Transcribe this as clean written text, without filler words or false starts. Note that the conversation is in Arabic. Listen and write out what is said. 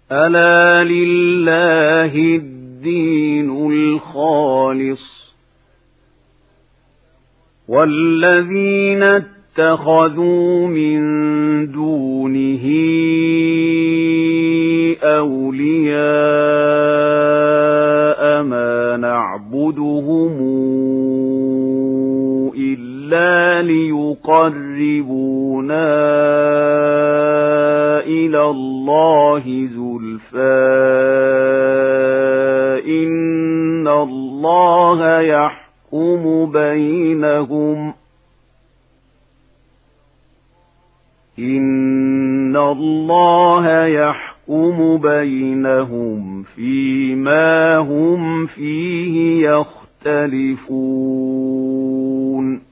ألا لله الدين الخالص والذين اتخذوا من دونه أولياء ما نعبدهم إلا ليقربونا إلى الله زلفى إن الله يحكم بينهم فيما هم فيه يختلفون